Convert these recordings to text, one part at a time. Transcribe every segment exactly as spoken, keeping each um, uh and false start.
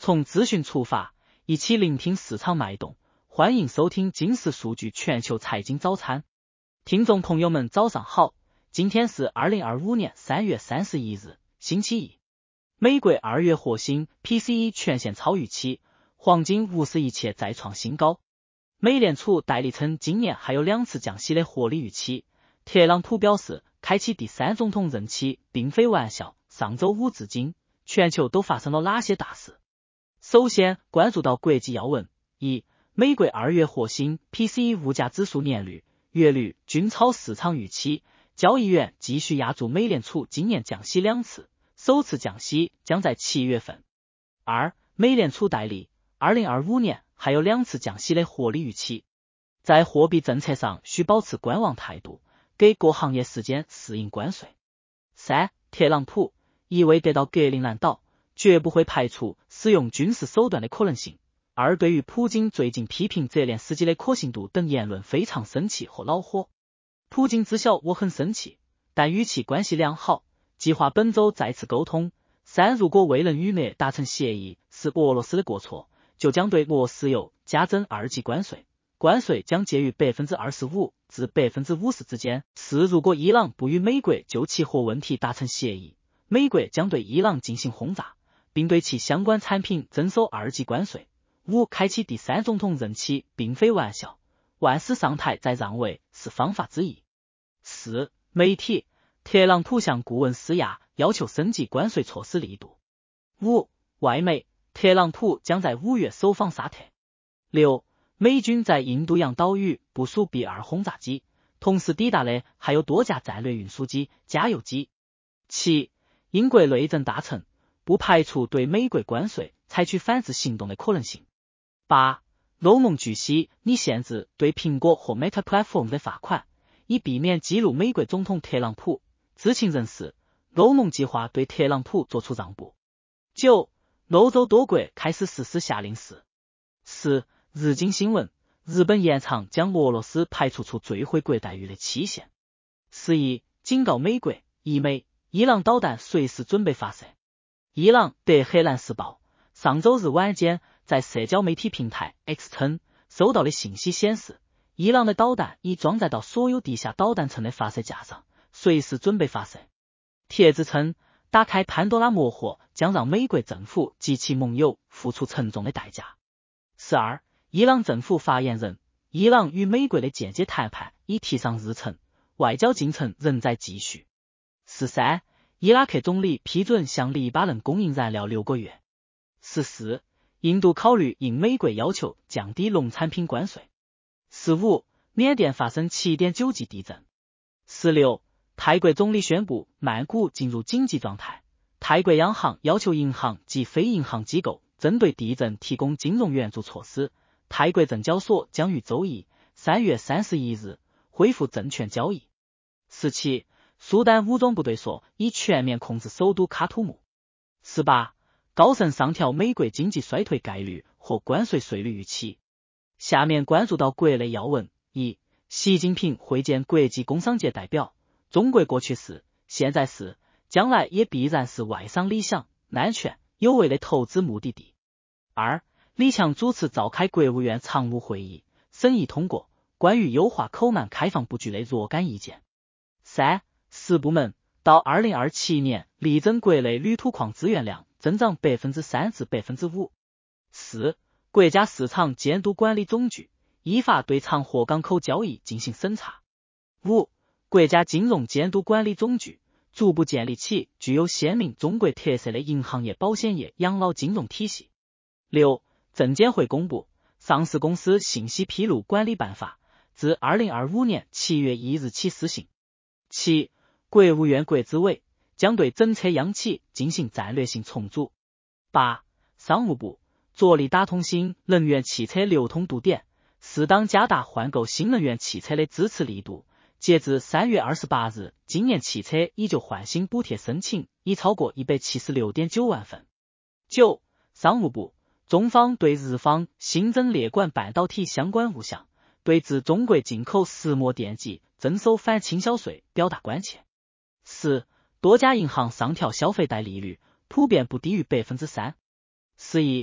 从资讯出发，一起聆听市场脉动。欢迎收听金石数据全球财经早餐。听众朋友们早上好，今天是二零二五年三月三十一日，星期一。美国二月核心 P C E 全线超预期，黄金五十一切再创新高。美联储代理称今年还有两次降息的合理预期。特朗普表示开启第三总统任期并非玩笑。上周五至今，全球都发生了哪些大事？首先关注到国际要闻。一、美国二月核心 P C E 物价指数年率、月率均超市场预期，交易员继续押注美联储今年降息两次，首次降息将在七月份。二、美联储代理二零二五年还有两次降息的合理预期，在货币政策上需保持观望态度，给各行业时间适应关税。三、特朗普一未得到格陵兰岛，绝不会排除使用军事手段的可能性。而对于普京最近批评泽连斯基的可信度等言论非常生气和恼火。普京知晓我很生气，但与其关系良好，计划本周再次沟通。三、如果未能与美达成协议是俄罗斯的过错，就将对俄石油加征二级关税，关税将介于 百分之二十五 至 百分之五十 之间。四、如果伊朗不与美国就气核问题达成协议，美国将对伊朗进行轰炸，并对其相关产品征收二级关税。五、开启第三总统任期并非玩笑，万事上台再让位是方法之一。四、媒体特朗普向顾问施压，要求升级关税措施力度。五、外媒特朗普将在五月首访沙特。六、美军在印度洋岛屿部署 B 二 轰炸机，同时抵达的还有多架战略运输机、加油机。七、英国内政大臣不排除对美国关税采取反制行动的可能性。八、欧盟据悉拟限制对苹果或 Meta Platform 的罚款，以避免激怒美国总统特朗普。知情人士，欧盟计划对特朗普做出让步。九、欧洲多国开始实施夏令时。十、日经新闻，日本延长将俄罗斯排除出最惠国待遇的期限。十一、警告美国、伊美，伊朗导弹随时准备发射。伊朗德黑兰时报上周日晚间在社交媒体平台 X 称，收到的信息显示，伊朗的导弹已装载到所有地下导弹层的发射架上，随时准备发射。帖子称，打开潘多拉魔盒将让美国政府及其盟友付出沉重的代价。十二、伊朗政府发言人，伊朗与美国的间接谈判已提上日程，外交进程仍在继续。十三、伊拉克总理批准向黎巴嫩供应燃料六个月。十四、印度考虑应美国要求降低农产品关税。十五、缅甸发生 七点九 级地震。十六、泰国总理宣布曼谷进入紧急状态。泰国央行要求银行及非银行机构针对地震提供金融援助措施。泰国证交所将于周一三月三十一日恢复证券交易。十七、苏丹武装部队说已全面控制首都喀土穆。十八、高盛上调美国经济衰退概率和关税税率预期。下面关注到国内要闻。一、习近平会见国际工商界代表，中国过去是、现在是、将来也必然是外商理想、安全、有为的投资目的地。二、李强主持召开国务院常务会议，审议通过关于优化口岸开放布局的若干意见。三、十部门到二零二七年力争国内铝土矿资源量增长 百分之三 至 百分之五。四、国家市场监督管理总局依法对长货港口交易进行审查。五、国家金融监督管理总局逐步建立起具有鲜明中国特色的银行业、保险业、养老金融体系。六、证监会公布上市公司信息披露管理办法，自二零二五年七月一日起施行。七、国务院国资委将对整车央企进行战略性重组。八、商务部着力打通新能源汽车流通度点，适当加大换购新能源汽车的支持力度。截至三月二十八日，今年汽车已就换新补贴申请已超过 一百七十六点九万份。九、商务部中方对日方新增列管半导体相关物项，对自中国进口石墨电极征收反倾销税表达关切。十、多家银行上调消费贷利率，普遍不低于 百分之三。十一、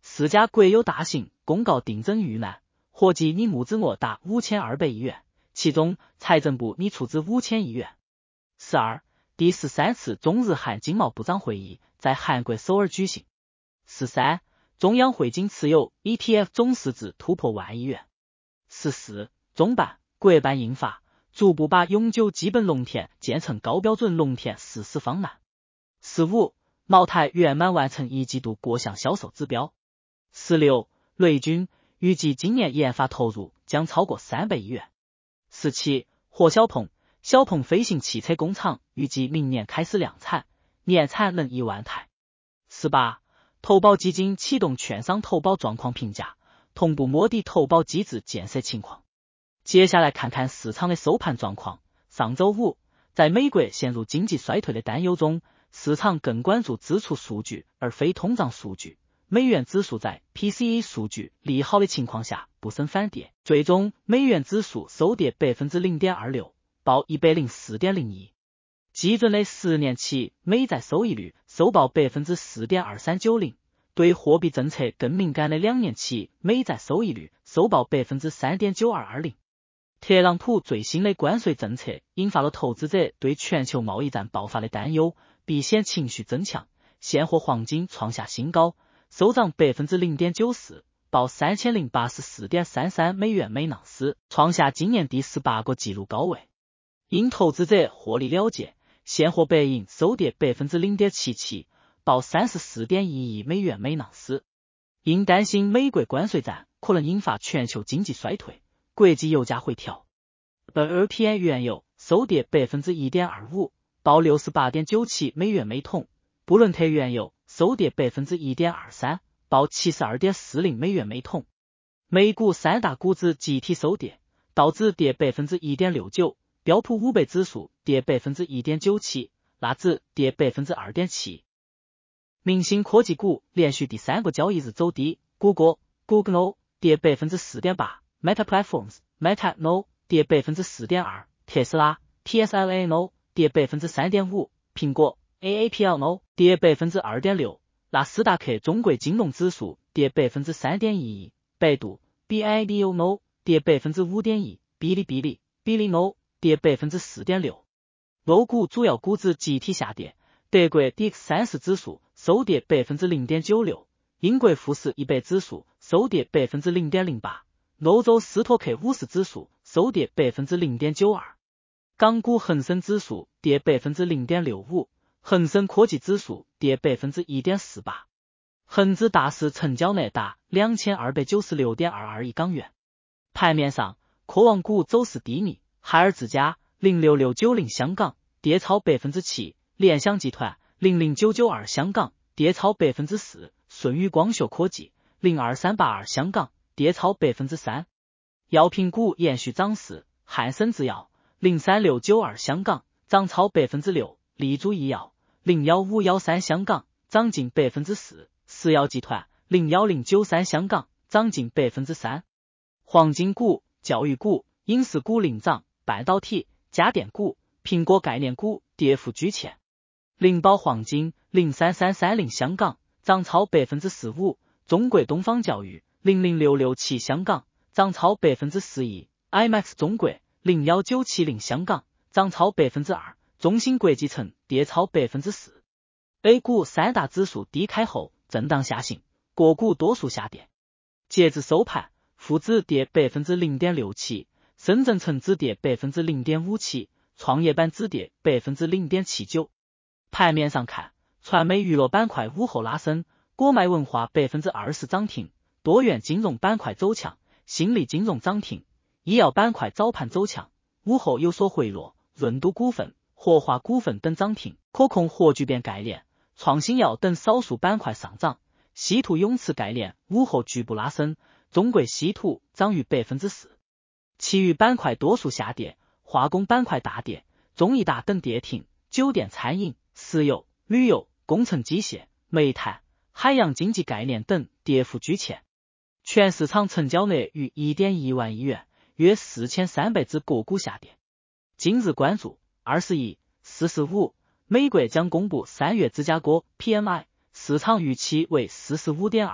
四家国有大行公告定增预算，合计拟募资额达五千二百亿元，其中财政部拟出资五千亿元。四二，第十三次中日韩经贸部长会议在韩国首尔举行。四三，中央汇金持有 E T F 总市值突破万亿元。四四，中办、国办印发，逐步把永久基本农田建成高标准农田实施方案。四五，茅台圆满完成一季度各项销售指标。四六，雷军预计今年研发投入将超过三百亿元。四七，何小鹏小鹏飞行汽车工厂预计明年开始量产，年产能一万台。四八，投保基金启动券商投保状况评价，同步摸底投保机制建设情况。接下来看看市场的收盘状况。上周五，在美国陷入经济衰退的担忧中，市场更关注支出数据而非通胀数据。美元指数在 P C E 数据利好的情况下不升反跌，最终美元指数收跌 百分之零点二六， 报 一百零四点零一。基准的十年期美债收益率收报 百分之四点二三九零， 对货币政策更敏感的两年期美债收益率收报 百分之三点九二二零。特朗普最新的关税政策引发了投资者对全球贸易战爆发的担忧，避险情绪增强，现货黄金创下新高，收涨 百分之零点九四， 报 三千零八十四点三三美元每盎司，创下今年第十八个纪录高位。因投资者获利了结，现货白银收跌 百分之零点七七， 报 三十四点一亿美元每盎司。因担心美国关税战可能引发全球经济衰退，国际油价回调。W T I 原油收跌 百分之一点二五， 报 六十八点九七美元每桶。布伦特原油收跌 百分之一点二三， 报 七十二点四零美元每桶。美股三大股指集体收跌，道指跌 百分之一点六九， 标普五百指数跌 百分之一点九七， 纳指跌 百分之二点七。明星科技股连续第三个交易日走低，谷歌 Google 跌 百分之四点八， Meta Platforms Meta No 跌 百分之四点二， 特斯拉 T S L A No 跌 百分之三点五， 苹果 A A P L No 跌 百分之二点六， 纳斯达克中国金融指数跌 百分之三点一一， 百度 B I D O No 跌 百分之五点一， 哔哩哔哩 Billy No 跌 百分之四点六。 欧股主要股指集体下跌，德国 D X 三十 指数收跌 百分之零点九六， 英国富时一百指数收跌 百分之零点零八， 欧洲斯托克五十指数收跌 百分之零点九二。 港股恒生指数跌 百分之零点六五， 恒生科技指数跌 百分之一点四八。 恒指大市成交额达 两千二百九十六点二二亿港元。盘面上，科网股走势低迷，海尔自家零六六九零香港跌超 百分之七， 联想集团零零九九二香港跌超 百分之四， 舜宇光学科技零二三八二香港跌超 百分之三。 药品股延续涨势，汉森制药零三六九二香港涨超 百分之六， 立柱医药零一五一三香港涨近 百分之四， 石药集团零一零九三香港涨近 百分之三。 黄金股、教育股、影视股领涨，半导体、家电股、苹果概念股跌幅居前。灵宝黄金零三三三零香港涨超 百分之十五， 中国东方教育零零六六七香港涨超 百分之十一， I M A X 中国零一九七零香港涨超 百分之二， 中芯国际城跌超 百分之四。 A 股三大指数低开后震荡下行，个股多数下跌。截至收盘，沪指跌 百分之零点六七， 深圳成指跌 百分之零点五七， 创业板指跌 百分之零点七九。 盘面上看，传媒娱乐板块午后拉升，国脉文化 百分之二十 涨停，多元金融板块走强，新力金融涨停，医药板块早盘走强，午后有所回落，润都股份、活化股份等涨停，可控核聚变概念、创新药等少数板块上涨，稀土永磁概念午后局部拉升，中国稀土涨逾 百分之四。 其余板块多数下跌，化工板块大跌，中医大等跌停，酒店餐饮、石油、旅游、工程机械、煤炭、海洋经济概念等跌幅居前。全市场成交额逾 一点一万亿元，约四千三百只个股下跌。今日关注二十亿四十五，美国将公布三月芝加哥 P M I， 市场预期为 四十五点二，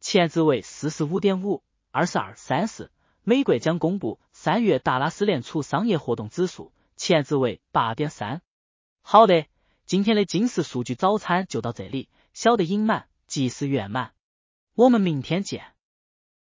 前值为 四十五点五，二十二、三十。美国将公布三月达拉斯联储商业活动指数，前值为 八点三。好的，今天的金石数据早餐就到这里，小的隐满，及时圆满。我们明天见。